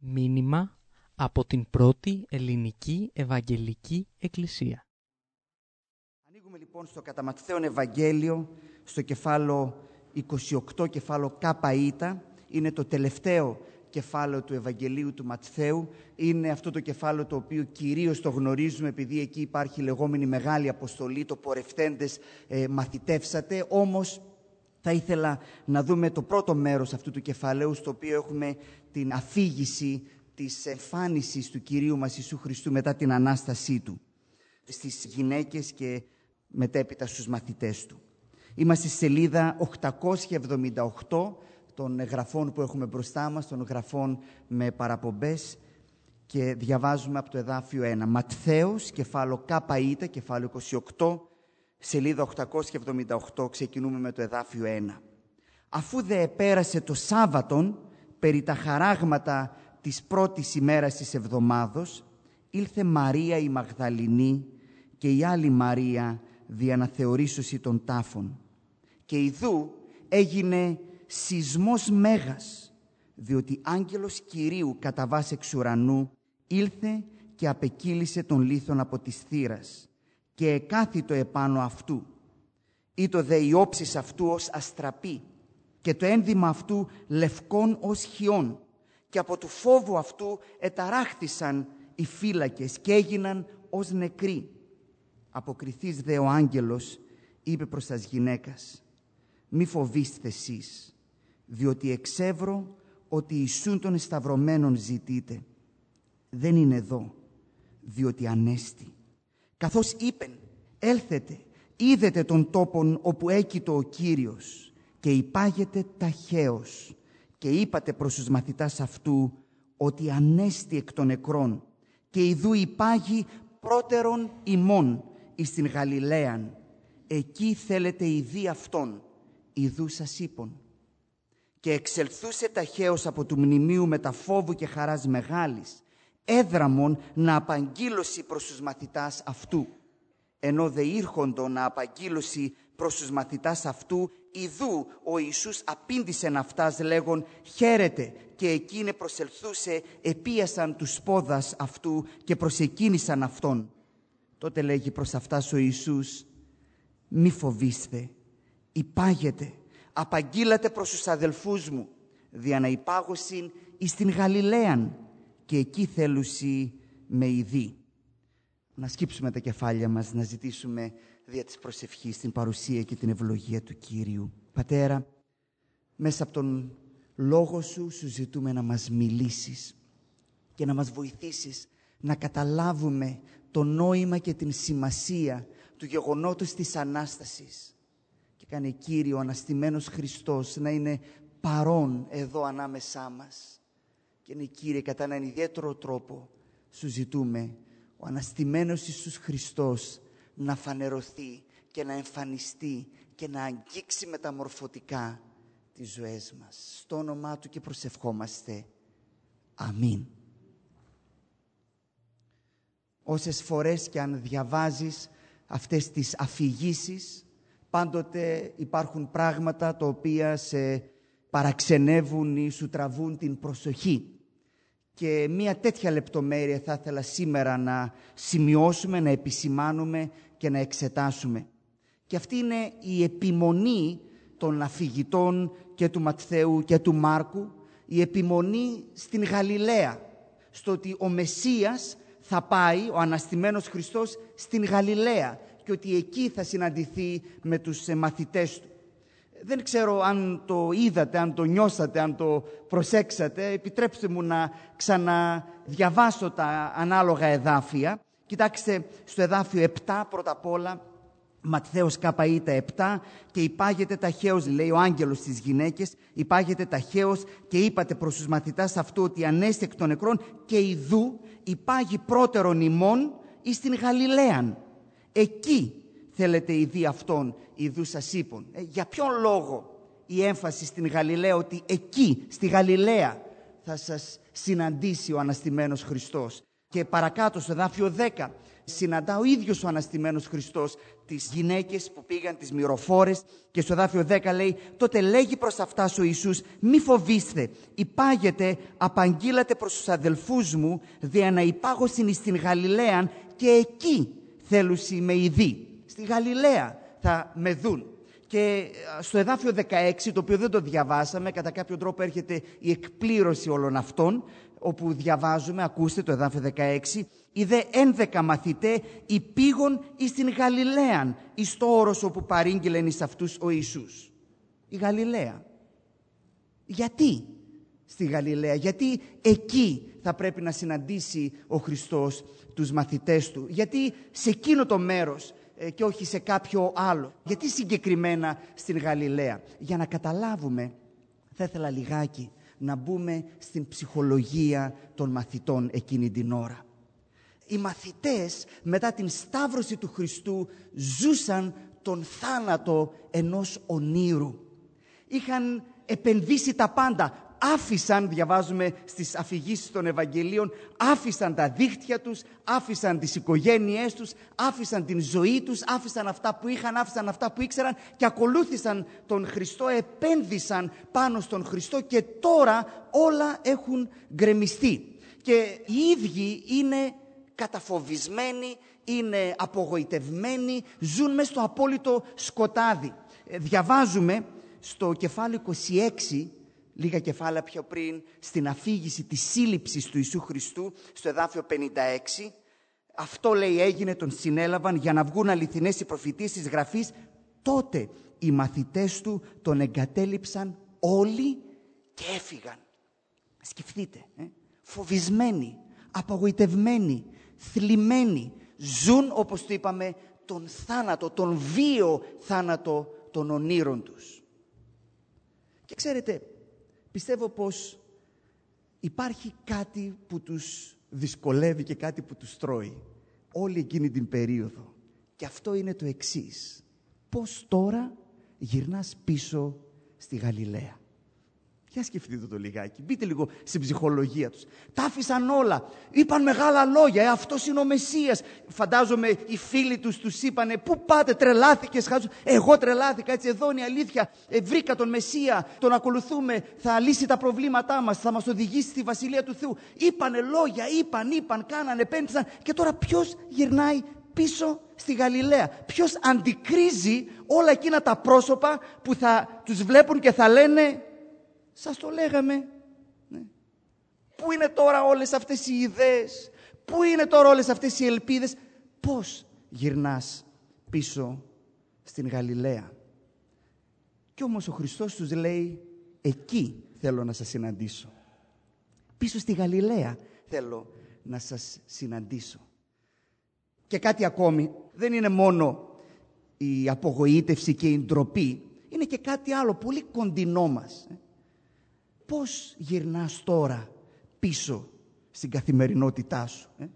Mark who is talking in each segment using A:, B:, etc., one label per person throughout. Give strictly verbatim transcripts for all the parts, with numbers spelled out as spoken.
A: Μήνυμα από την πρώτη ελληνική Ευαγγελική Εκκλησία.
B: Ανοίγουμε λοιπόν στο κατά Ματθαίον Ευαγγέλιο, στο κεφάλαιο είκοσι οκτώ, κεφάλαιο Κάπα Ήτα. Είναι το τελευταίο κεφάλαιο του Ευαγγελίου του Ματθαίου. Είναι αυτό το κεφάλαιο το οποίο κυρίως το γνωρίζουμε, επειδή εκεί υπάρχει η λεγόμενη Μεγάλη Αποστολή, το πορευθέντες ε, μαθητεύσατε. Όμως θα ήθελα να δούμε το πρώτο μέρος αυτού του κεφαλαίου, στο οποίο έχουμε την αφήγηση της εμφάνισης του Κυρίου μας Ιησού Χριστού μετά την Ανάστασή Του στις γυναίκες και μετέπειτα στους μαθητές Του. Είμαστε στη σελίδα οκτακόσια εβδομήντα οκτώ των γραφών που έχουμε μπροστά μας, των γραφών με παραπομπές, και διαβάζουμε από το εδάφιο ένα. Ματθαίος, κεφάλαιο Κάπα Ήτα, κεφάλαιο είκοσι οκτώ, σελίδα οκτακόσια εβδομήντα οκτώ, ξεκινούμε με το εδάφιο ένα. Αφού δε επέρασε το Σάββατον, περί τα χαράγματα της πρώτης ημέρας της εβδομάδος, ήλθε Μαρία η Μαγδαληνή και η άλλη Μαρία δι' αναθεωρήσωση των τάφων. Και ιδού έγινε σεισμός μέγας, διότι άγγελος Κυρίου κατά βάς εξ ουρανού ήλθε και απεκύλησε τον λίθον από της θύρας και εκάθιτο επάνω αυτού. Ήτο δε η όψις αυτού ως αστραπή και το ένδυμα αυτού λευκόν ως χιόν, και από του φόβου αυτού εταράχθησαν οι φύλακες και έγιναν ως νεκροί. Αποκριθείς δε ο άγγελος είπε προς τας γυναίκας: μη φοβήστε εσείς, διότι εξεύρω ότι Ιησούν των εσταυρωμένων ζητείτε. Δεν είναι εδώ, διότι ανέστη. Καθώς είπεν, έλθετε, είδετε τον τόπον όπου έκειτο ο Κύριος, και υπάγετε ταχαίως, και είπατε προς τους μαθητάς αυτού ότι ανέστη εκ των νεκρών, και ιδού υπάγει πρώτερον ημών εις την Γαλιλαίαν. Εκεί θέλετε ειδή αυτόν, ιδού σας είπων. Και εξελθούσε ταχαίως από του μνημείου με τα φόβου και χαράς μεγάλης, έδραμον να απαγγείλωση προς τους μαθητάς αυτού. Ενώ δε ήρχοντο να απαγγείλωση προς τους μαθητάς αυτού, ιδού ο Ιησούς απήντησεν αυτάς λέγον χαίρετε, και εκείνη προσελθούσε επίασαν τους πόδας αυτού και προσεκίνησαν αυτόν. Τότε λέγει προς αυτάς ο Ιησούς: μη φοβήστε, υπάγετε, απαγγείλατε προς τους αδελφούς μου, δια να υπάγωσιν εις την Γαλιλαίαν, και εκεί θέλουσι με ειδή. Να σκύψουμε τα κεφάλια μας, να ζητήσουμε δια της προσευχής την παρουσία και την ευλογία του Κύριου. Πατέρα, μέσα από τον Λόγο Σου, Σου ζητούμε να μας μιλήσεις και να μας βοηθήσεις να καταλάβουμε το νόημα και την σημασία του γεγονότος της Ανάστασης. Και κάνε, Κύριε, ο αναστημένος Χριστός να είναι παρόν εδώ ανάμεσά μας. Και είναι, Κύριε, κατά έναν ιδιαίτερο τρόπο Σου ζητούμε ο αναστημένος Ιησούς Χριστός να φανερωθεί και να εμφανιστεί και να αγγίξει μεταμορφωτικά τις ζωές μας. Στο όνομά Του και προσευχόμαστε. Αμήν. Όσες φορές και αν διαβάζεις αυτές τις αφηγήσεις, πάντοτε υπάρχουν πράγματα τα οποία σε παραξενεύουν ή σου τραβούν την προσοχή. Και μία τέτοια λεπτομέρεια θα ήθελα σήμερα να σημειώσουμε, να επισημάνουμε και να εξετάσουμε. Και αυτή είναι η επιμονή των αφηγητών και του Ματθαίου και του Μάρκου, η επιμονή στην Γαλιλαία, στο ότι ο Μεσσίας θα πάει, ο αναστημένος Χριστός, στην Γαλιλαία και ότι εκεί θα συναντηθεί με τους μαθητές Του. Δεν ξέρω αν το είδατε, αν το νιώσατε, αν το προσέξατε. Επιτρέψτε μου να ξαναδιαβάσω τα ανάλογα εδάφια. Κοιτάξτε στο εδάφιο επτά πρώτα απ' όλα, Ματθαίος Κάπα Ήτα επτά, και υπάγεται ταχαίως, λέει ο άγγελος στις γυναίκες, υπάγεται ταχαίως και είπατε προς τους μαθητάς αυτού ότι ανέστη εκ των νεκρών, και ιδού υπάγει πρώτερον ημών εις την Γαλιλαίαν. Εκεί θέλετε ειδή αυτόν, ιδού σας είπων. Ε, για ποιον λόγο η έμφαση στην Γαλιλαία, ότι εκεί, στη Γαλιλαία, θα σας συναντήσει ο αναστημένος Χριστός? Και παρακάτω στο εδάφιο δέκα συναντά ο ίδιος ο αναστημένος Χριστός τις γυναίκες που πήγαν, τις μυροφόρες, και στο εδάφιο δέκα λέει: τότε λέγει προς αυτάς ο Ιησούς, μη φοβήστε, υπάγετε, απαγγείλατε προς τους αδελφούς μου, δια να υπάγωσιν εις την Γαλιλαίαν, και εκεί θέλουσι με ειδεί. Στη Γαλιλαία θα με δουν. Και στο εδάφιο δεκαέξι, το οποίο δεν το διαβάσαμε, κατά κάποιο τρόπο έρχεται η εκπλήρωση όλων αυτών, όπου διαβάζουμε, ακούστε το εδάφιο δεκαέξι, οι δε ένδεκα μαθητέ υπήγον εις την Γαλιλαίαν, εις το όρος όπου παρήγγειλεν εις αυτούς ο Ιησούς. Η Γαλιλαία. Γιατί στη Γαλιλαία? Γιατί εκεί θα πρέπει να συναντήσει ο Χριστός τους μαθητές του? Γιατί σε εκείνο το μέρος και όχι σε κάποιο άλλο? Γιατί συγκεκριμένα στην Γαλιλαία? Για να καταλάβουμε, θα ήθελα λιγάκι να μπούμε στην ψυχολογία των μαθητών εκείνη την ώρα. Οι μαθητές μετά την σταύρωση του Χριστού ζούσαν τον θάνατο ενός ονείρου. Είχαν επενδύσει τα πάντα. Άφησαν, διαβάζουμε στις αφηγήσεις των Ευαγγελίων, άφησαν τα δίχτυα τους, άφησαν τις οικογένειές τους, άφησαν την ζωή τους, άφησαν αυτά που είχαν, άφησαν αυτά που ήξεραν και ακολούθησαν τον Χριστό, επένδυσαν πάνω στον Χριστό και τώρα όλα έχουν γκρεμιστεί. Και οι ίδιοι είναι καταφοβισμένοι, είναι απογοητευμένοι, ζουν μέσα στο απόλυτο σκοτάδι. Διαβάζουμε στο κεφάλαιο είκοσι έξι, λίγα κεφάλαια πιο πριν, στην αφήγηση της σύλληψης του Ιησού Χριστού, στο εδάφιο πενήντα έξι, αυτό λέει έγινε, τον συνέλαβαν για να βγουν αληθινές οι προφητείες της Γραφής. Τότε οι μαθητές του τον εγκατέλειψαν όλοι και έφυγαν. Σκεφτείτε, ε? φοβισμένοι, απογοητευμένοι, θλιμμένοι, ζουν, όπως το είπαμε, τον θάνατο, τον βίο θάνατο των ονείρων τους. Και ξέρετε, πιστεύω πως υπάρχει κάτι που τους δυσκολεύει και κάτι που τους τρώει όλη εκείνη την περίοδο. Και αυτό είναι το εξής. Πώς τώρα γυρνάς πίσω στη Γαλιλαία? Για σκεφτείτε το λιγάκι, μπείτε λίγο στην ψυχολογία τους. Τα άφησαν όλα, είπαν μεγάλα λόγια, ε, αυτός είναι ο Μεσσίας. Φαντάζομαι οι φίλοι τους τους είπανε, πού πάτε, τρελάθηκες? Εγώ τρελάθηκα, έτσι, εδώ είναι η αλήθεια. Ε, βρήκα τον Μεσσία, τον ακολουθούμε, θα λύσει τα προβλήματά μας, θα μας οδηγήσει στη Βασιλεία του Θεού. Είπανε λόγια, είπαν, είπαν, κάνανε, επένδυσαν, και τώρα ποιος γυρνάει πίσω στη Γαλιλαία? Ποιος αντικρίζει όλα εκείνα τα πρόσωπα που θα τους βλέπουν και θα λένε, σας το λέγαμε. Ναι. Πού είναι τώρα όλες αυτές οι ιδέες? Πού είναι τώρα όλες αυτές οι ελπίδες? Πώς γυρνάς πίσω στην Γαλιλαία? Κι όμως ο Χριστός τους λέει, εκεί θέλω να σας συναντήσω. Πίσω στη Γαλιλαία θέλω να σας συναντήσω. Και κάτι ακόμη, δεν είναι μόνο η απογοήτευση και η ντροπή, είναι και κάτι άλλο πολύ κοντινό μας. Πώς γυρνάς τώρα πίσω στην καθημερινότητά σου? Ε?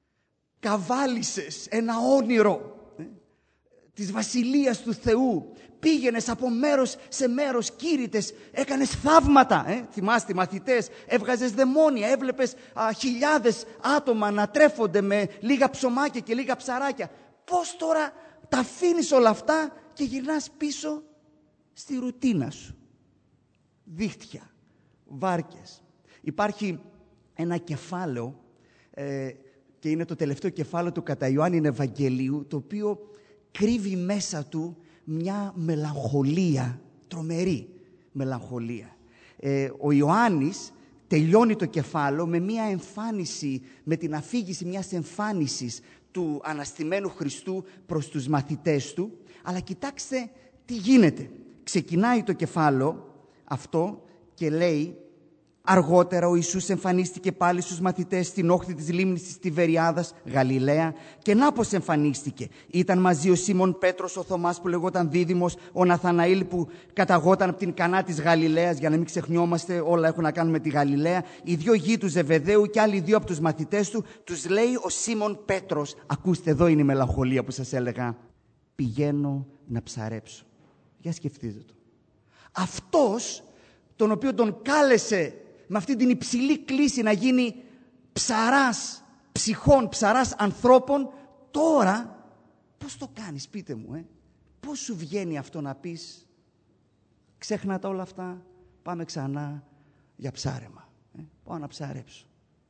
B: Καβάλισες ένα όνειρο ε? της Βασιλείας του Θεού. Πήγαινες από μέρος σε μέρος, κήρυτες, έκανες θαύματα. Ε? Θυμάστε οι μαθητές, έβγαζες δαιμόνια, έβλεπες α, χιλιάδες άτομα να τρέφονται με λίγα ψωμάκια και λίγα ψαράκια. Πώς τώρα τα αφήνεις όλα αυτά και γυρνάς πίσω στη ρουτίνα σου? Δίχτυα, βάρκες. Υπάρχει ένα κεφάλαιο ε, και είναι το τελευταίο κεφάλαιο του κατά Ιωάννη Ευαγγελίου, το οποίο κρύβει μέσα του μια μελαγχολία, τρομερή μελαγχολία. Ε, ο Ιωάννης τελειώνει το κεφάλαιο με μια εμφάνιση, με την αφήγηση μιας εμφάνισης του αναστημένου Χριστού προς τους μαθητές του, αλλά κοιτάξτε τι γίνεται. Ξεκινάει το κεφάλαιο αυτό και λέει, αργότερα ο Ιησούς εμφανίστηκε πάλι στους μαθητές στην όχθη της λίμνης της Τιβεριάδας, Γαλιλαία, και να πως εμφανίστηκε. Ήταν μαζί ο Σίμων Πέτρος, ο Θωμάς που λεγόταν Δίδυμος, ο Ναθαναήλ που καταγόταν από την Κανά της Γαλιλαίας, για να μην ξεχνιόμαστε, όλα έχουν να κάνουν με τη Γαλιλαία, οι δύο γη του Ζεβεδαίου και άλλοι δύο από τους μαθητές του. Τους λέει ο Σίμων Πέτρος, ακούστε, εδώ είναι η μελαγχολία που σας έλεγα, πηγαίνω να ψαρέψω. Για σκεφτείτε το. Αυτός τον οποίο τον κάλεσε με αυτή την υψηλή κλίση να γίνει ψαράς ψυχών, ψαράς ανθρώπων, τώρα πώς το κάνεις, πείτε μου, ε? Πώς σου βγαίνει αυτό να πεις, ξέχνα τα όλα αυτά, πάμε ξανά για ψάρεμα, ε? Πάω να ψαρέψω.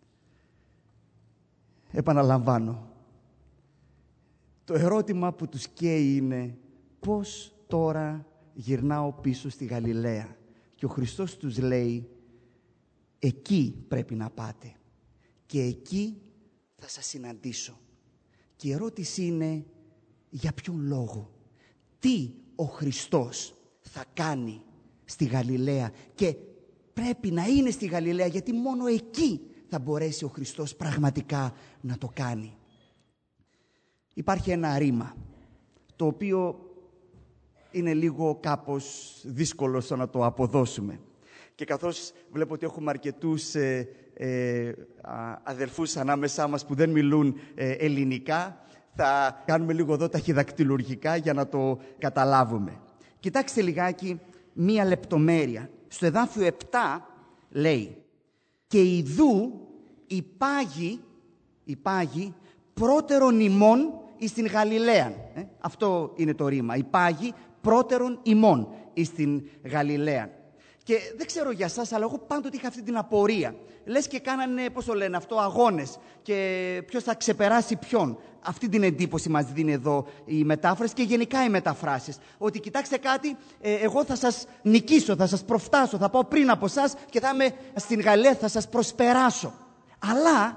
B: Επαναλαμβάνω, το ερώτημα που τους καίει είναι πώς τώρα γυρνάω πίσω στη Γαλιλαία. Και ο Χριστός τους λέει, εκεί πρέπει να πάτε και εκεί θα σας συναντήσω. Και η ερώτηση είναι, για ποιον λόγο, τι ο Χριστός θα κάνει στη Γαλιλαία, και πρέπει να είναι στη Γαλιλαία γιατί μόνο εκεί θα μπορέσει ο Χριστός πραγματικά να το κάνει. Υπάρχει ένα ρήμα το οποίο είναι λίγο κάπως δύσκολο στο να το αποδώσουμε. Και καθώς βλέπω ότι έχουμε αρκετούς ε, ε, αδελφούς ανάμεσά μας που δεν μιλούν ε, ελληνικά, θα κάνουμε λίγο εδώ ταχυδακτυλουργικά για να το καταλάβουμε. Κοιτάξτε λιγάκι μία λεπτομέρεια. Στο εδάφιο επτά λέει «Και ιδού υπάγει, υπάγει πρώτερον ημών εις την Γαλιλαία». Ε, αυτό είναι το ρήμα. Υπάγει πρώτερον ημών εις την Γαλιλαία. Και δεν ξέρω για σας, αλλά εγώ πάντοτε είχα αυτή την απορία. Λες και κάνανε, πώς το λένε αυτό, αγώνες. Και ποιος θα ξεπεράσει ποιον. Αυτή την εντύπωση μας δίνει εδώ η μετάφραση και γενικά οι μεταφράσεις. Ότι κοιτάξτε κάτι, ε, εγώ θα σας νικήσω, θα σας προφτάσω, θα πάω πριν από εσάς και θα είμαι στην Γαλιλαία, θα σας προσπεράσω. Αλλά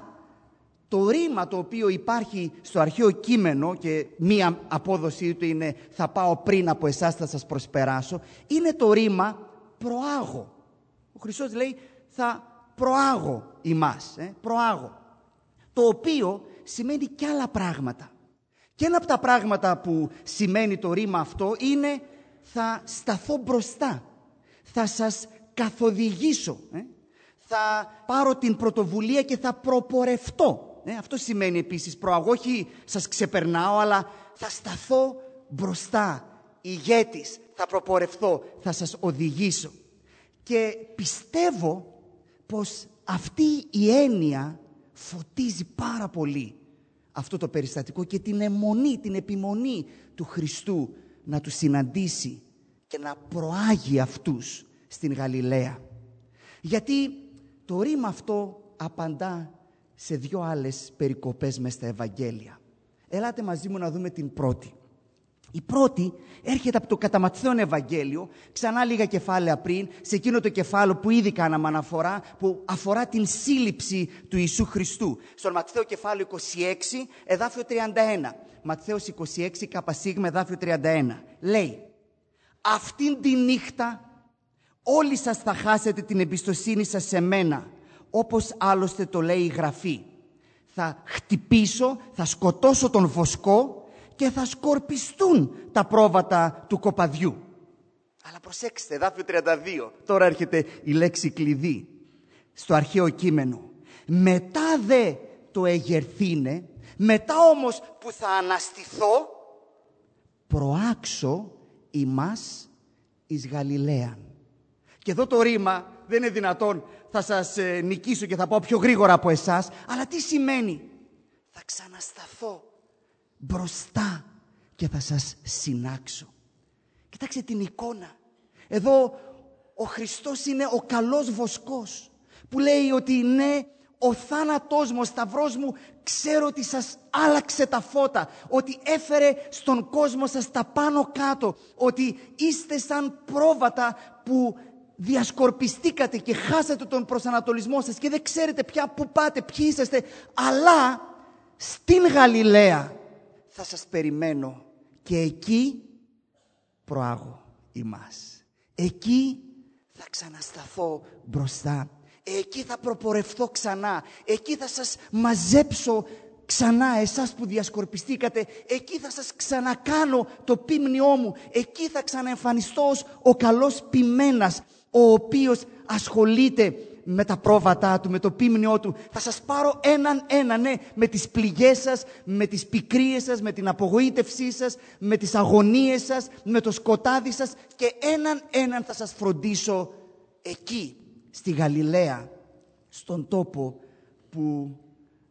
B: το ρήμα το οποίο υπάρχει στο αρχαίο κείμενο, και μία απόδοσή του είναι θα πάω πριν από εσάς, θα σας προσπεράσω, είναι το ρήμα προάγω. Ο Χριστός λέει θα προάγω ημάς, ε, προάγω. Το οποίο σημαίνει και άλλα πράγματα. Και ένα από τα πράγματα που σημαίνει το ρήμα αυτό είναι θα σταθώ μπροστά, θα σας καθοδηγήσω, ε, θα πάρω την πρωτοβουλία και θα προπορευτώ. Ε, αυτό σημαίνει επίσης προάγω, όχι σας ξεπερνάω, αλλά θα σταθώ μπροστά, ηγέτης, θα προπορευθώ, θα σας οδηγήσω. Και πιστεύω πως αυτή η έννοια φωτίζει πάρα πολύ αυτό το περιστατικό και την αιμονή, την επιμονή του Χριστού να τους συναντήσει και να προάγει αυτούς στην Γαλιλαία. Γιατί το ρήμα αυτό απαντά σε δύο άλλες περικοπές μες στα Ευαγγέλια. Ελάτε μαζί μου να δούμε την πρώτη. Η πρώτη έρχεται από το κατά Ματθαίον Ευαγγέλιο, ξανά λίγα κεφάλαια πριν, σε εκείνο το κεφάλαιο που ήδη κάναμε αναφορά, που αφορά την σύλληψη του Ιησού Χριστού. Στον Ματθαίο κεφάλαιο είκοσι έξι, εδάφιο τριάντα ένα. Ματθαίος είκοσι έξι, καπασίγμα, εδάφιο τριάντα ένα. Λέει, αυτήν τη νύχτα όλοι σας θα χάσετε την εμπιστοσύνη σας σε μένα, όπως άλλωστε το λέει η Γραφή. Θα χτυπήσω, θα σκοτώσω τον βοσκό και θα σκορπιστούν τα πρόβατα του κοπαδιού. Αλλά προσέξτε, εδάφιο τριάντα δύο, τώρα έρχεται η λέξη κλειδί στο αρχαίο κείμενο. Μετά δε το εγερθήνε, μετά όμως που θα αναστηθώ, προάξω ημάς εις Γαλιλαίαν. Και εδώ το ρήμα δεν είναι δυνατόν θα σας ε, νικήσω και θα πάω πιο γρήγορα από εσάς, αλλά τι σημαίνει? Θα ξανασταθώ μπροστά και θα σας συνάξω. Κοιτάξτε την εικόνα. Εδώ ο Χριστός είναι ο καλός βοσκός που λέει ότι ναι, ο θάνατός μου, ο σταυρός μου, ξέρω ότι σας άλλαξε τα φώτα, ότι έφερε στον κόσμο σας τα πάνω κάτω, ότι είστε σαν πρόβατα που διασκορπιστήκατε και χάσατε τον προσανατολισμό σας και δεν ξέρετε πια που πάτε, ποιοι είσαστε, αλλά στην Γαλιλαία θα σας περιμένω και εκεί προάγω ημάς. Εκεί θα ξανασταθώ μπροστά. Εκεί θα προπορευθώ ξανά. Εκεί θα σας μαζέψω ξανά εσάς που διασκορπιστήκατε. Εκεί θα σας ξανακάνω το πίμνιό μου. Εκεί θα ξαναεμφανιστώ ως ο καλός ποιμένας, ο οποίος ασχολείται με τα πρόβατά του, με το πίμνιό του. Θα σας πάρω έναν έναν, ναι, με τις πληγές σας, με τις πικρίες σας, με την απογοήτευσή σας, με τις αγωνίες σας, με το σκοτάδι σας και έναν έναν θα σας φροντίσω εκεί, στη Γαλιλαία, στον τόπο που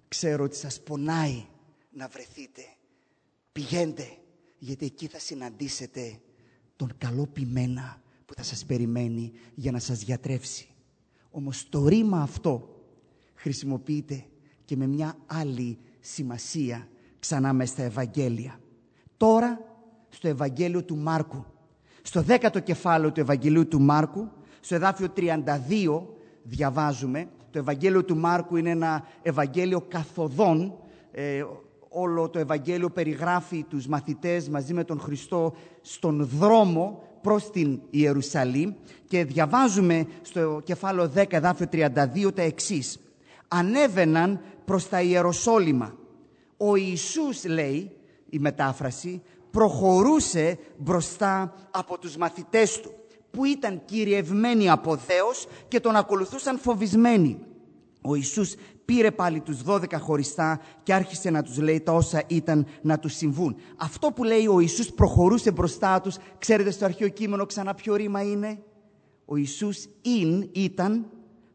B: ξέρω ότι σας πονάει να βρεθείτε. Πηγαίνετε, γιατί εκεί θα συναντήσετε τον καλό ποιμένα που θα σας περιμένει για να σας γιατρεύσει. Όμως το ρήμα αυτό χρησιμοποιείται και με μια άλλη σημασία ξανά μες στα Ευαγγέλια. Τώρα στο Ευαγγέλιο του Μάρκου, στο δέκατο κεφάλαιο του Ευαγγελίου του Μάρκου, στο εδάφιο τριάντα δύο διαβάζουμε. Το Ευαγγέλιο του Μάρκου είναι ένα Ευαγγέλιο καθοδόν. Ε, όλο το Ευαγγέλιο περιγράφει τους μαθητές μαζί με τον Χριστό στον δρόμο προς την Ιερουσαλήμ και διαβάζουμε στο κεφάλαιο δέκα, εδάφιο τριάντα δύο τα εξής. Ανέβαιναν προς τα Ιεροσόλυμα. Ο Ιησούς, λέει η μετάφραση, προχωρούσε μπροστά από τους μαθητές του, που ήταν κυριευμένοι από δέος και τον ακολουθούσαν φοβισμένοι. Ο Ιησούς πήρε πάλι τους δώδεκα χωριστά και άρχισε να τους λέει τα όσα ήταν να τους συμβούν. Αυτό που λέει ο Ιησούς προχωρούσε μπροστά τους, ξέρετε στο αρχαίο κείμενο ξανά ποιο ρήμα είναι? Ο Ιησούς ειν, ήταν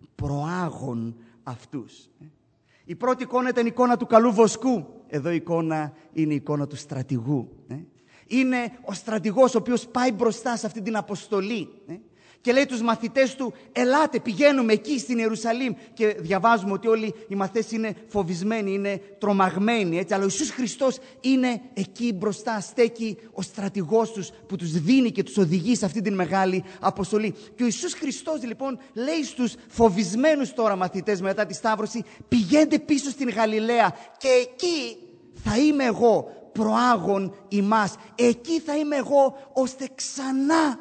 B: προάγων αυτούς. Η πρώτη εικόνα ήταν η εικόνα του καλού βοσκού. Εδώ η εικόνα είναι η εικόνα του στρατηγού. Είναι ο στρατηγός ο οποίος πάει μπροστά σε αυτή την αποστολή και λέει τους μαθητές του, ελάτε, πηγαίνουμε εκεί στην Ιερουσαλήμ. Και διαβάζουμε ότι όλοι οι μαθητές είναι φοβισμένοι, είναι τρομαγμένοι, έτσι. Αλλά ο Ιησούς Χριστός είναι εκεί μπροστά, στέκει ο στρατηγός τους που τους δίνει και τους οδηγεί σε αυτή την μεγάλη αποστολή. Και ο Ιησούς Χριστός λοιπόν λέει στους φοβισμένους τώρα μαθητές μετά τη Σταύρωση, πηγαίνετε πίσω στην Γαλιλαία και εκεί θα είμαι εγώ προάγων ημάς. Εκεί θα είμαι εγώ ώστε ξανά,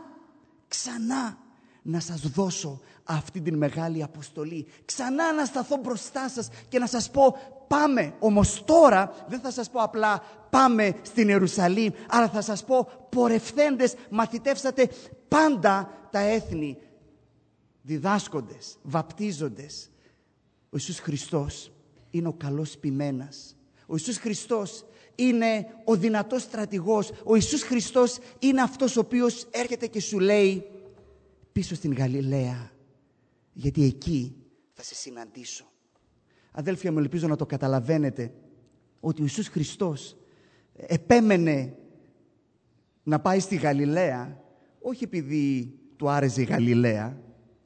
B: ξανά να σας δώσω αυτή την μεγάλη αποστολή. Ξανά να σταθώ μπροστά σας και να σας πω πάμε. Όμως τώρα δεν θα σας πω απλά πάμε στην Ιερουσαλήμ, αλλά θα σας πω πορευθέντες μαθητεύσατε πάντα τα έθνη, διδάσκοντες, βαπτίζοντες. Ο Ιησούς Χριστός είναι ο καλός ποιμένας. Ο Ιησούς Χριστός είναι ο δυνατός στρατηγός. Ο Ιησούς Χριστός είναι αυτός ο οποίος έρχεται και σου λέει πίσω στην Γαλιλαία, γιατί εκεί θα σε συναντήσω. Αδέλφια μου, ελπίζω να το καταλαβαίνετε ότι ο Ιησούς Χριστός επέμενε να πάει στη Γαλιλαία όχι επειδή του άρεσε η Γαλιλαία,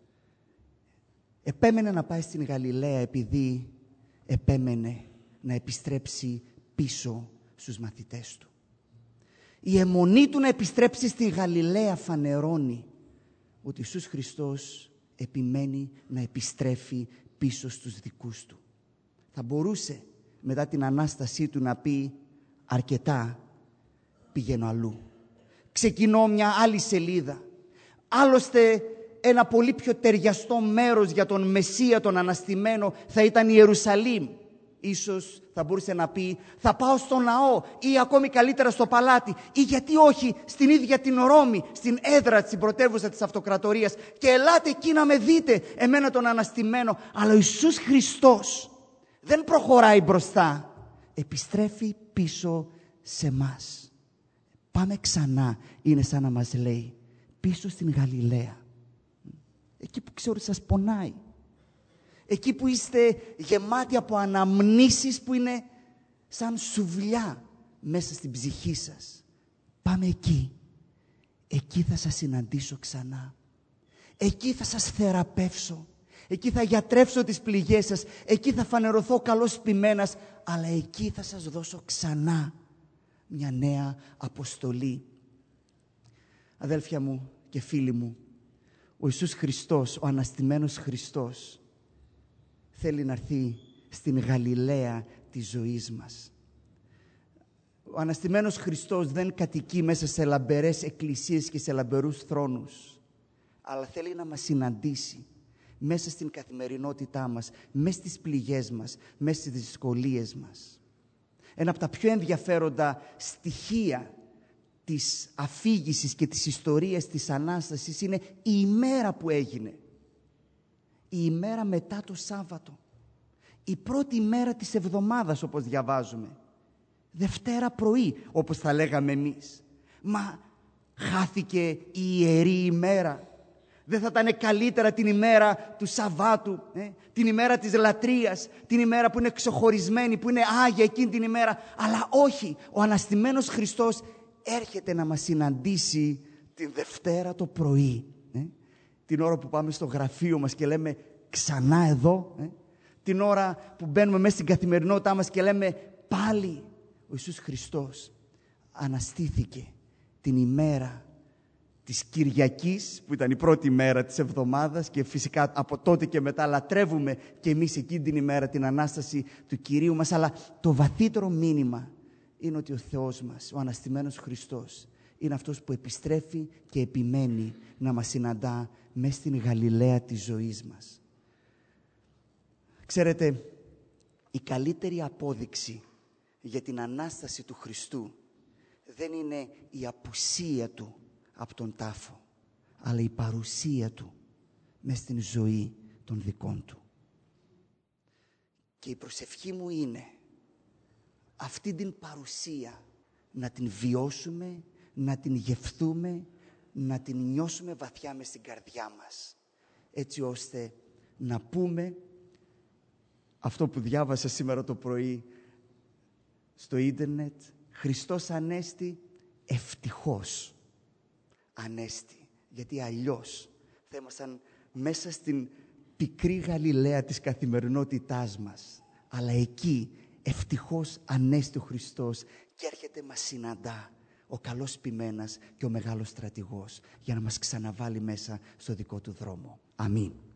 B: επέμενε να πάει στην Γαλιλαία επειδή επέμενε να επιστρέψει πίσω στους μαθητές του. Η αιμονή του να επιστρέψει στη Γαλιλαία φανερώνει ότι ο Ιησούς Χριστός επιμένει να επιστρέφει πίσω στους δικούς του. Θα μπορούσε μετά την Ανάστασή του να πει αρκετά, πηγαίνω αλλού. Ξεκινώ μια άλλη σελίδα. Άλλωστε ένα πολύ πιο ταιριαστό μέρος για τον Μεσσία τον Αναστημένο θα ήταν η Ιερουσαλήμ. Ίσως θα μπορούσε να πει θα πάω στο ναό ή ακόμη καλύτερα στο παλάτι ή γιατί όχι στην ίδια την Ρώμη, στην έδρα της, στην πρωτεύουσα της αυτοκρατορίας και ελάτε εκεί να με δείτε εμένα τον Αναστημένο. Αλλά ο Ιησούς Χριστός δεν προχωράει μπροστά, επιστρέφει πίσω σε μας. Πάμε ξανά, είναι σαν να μας λέει πίσω στην Γαλιλαία, εκεί που ξέρω ότι σας πονάει. Εκεί που είστε γεμάτοι από αναμνήσεις που είναι σαν σουβλιά μέσα στην ψυχή σας. Πάμε εκεί. Εκεί θα σας συναντήσω ξανά. Εκεί θα σας θεραπεύσω. Εκεί θα γιατρεύσω τις πληγές σας. Εκεί θα φανερωθώ καλός ποιμένας. Αλλά εκεί θα σας δώσω ξανά μια νέα αποστολή. Αδέλφια μου και φίλοι μου, ο Ιησούς Χριστός, ο Αναστημένος Χριστός, θέλει να έρθει στην Γαλιλαία της ζωής μας. Ο Αναστημένος Χριστός δεν κατοικεί μέσα σε λαμπερές εκκλησίες και σε λαμπερούς θρόνους, αλλά θέλει να μας συναντήσει μέσα στην καθημερινότητά μας, μέσα στις πληγές μας, μέσα στις δυσκολίες μας. Ένα από τα πιο ενδιαφέροντα στοιχεία της αφήγησης και της ιστορίας της Ανάστασης είναι η ημέρα που έγινε. Η ημέρα μετά το Σάββατο. Η πρώτη μέρα της εβδομάδας, όπως διαβάζουμε. Δευτέρα πρωί, όπως θα λέγαμε εμείς. Μα χάθηκε η ιερή ημέρα. Δεν θα ήταν καλύτερα την ημέρα του Σαββάτου, ε? την ημέρα της λατρείας, την ημέρα που είναι ξεχωρισμένη, που είναι άγια εκείνη την ημέρα. Αλλά όχι, ο αναστημένος Χριστός έρχεται να μας συναντήσει την Δευτέρα το πρωί. Ε? Την ώρα που πάμε στο γραφείο μας και λέμε ξανά εδώ. Ε? Την ώρα που μπαίνουμε μέσα στην καθημερινότητά μας και λέμε πάλι ο Ιησούς Χριστός αναστήθηκε την ημέρα της Κυριακής, που ήταν η πρώτη μέρα της εβδομάδας, και φυσικά από τότε και μετά λατρεύουμε και εμείς εκείνη την ημέρα την Ανάσταση του Κυρίου μας. Αλλά το βαθύτερο μήνυμα είναι ότι ο Θεός μας, ο αναστημένος Χριστός, είναι αυτός που επιστρέφει και επιμένει να μας συναντά μέσα στην Γαλιλαία της ζωής μας. Ξέρετε, η καλύτερη απόδειξη για την Ανάσταση του Χριστού δεν είναι η απουσία Του από τον τάφο, αλλά η παρουσία Του μες στην ζωή των δικών Του. Και η προσευχή μου είναι αυτή την παρουσία να την βιώσουμε, να την γευθούμε, να την νιώσουμε βαθιά μες στην καρδιά μας, έτσι ώστε να πούμε αυτό που διάβασα σήμερα το πρωί στο ίντερνετ: Χριστός Ανέστη, ευτυχώς Ανέστη. Γιατί αλλιώς θα ήμασταν μέσα στην πικρή Γαλιλαία της καθημερινότητάς μας. Αλλά εκεί ευτυχώς Ανέστη ο Χριστός και έρχεται, μας συναντά ο καλός ποιμένας και ο μεγάλος στρατηγός για να μας ξαναβάλει μέσα στο δικό του δρόμο. Αμήν.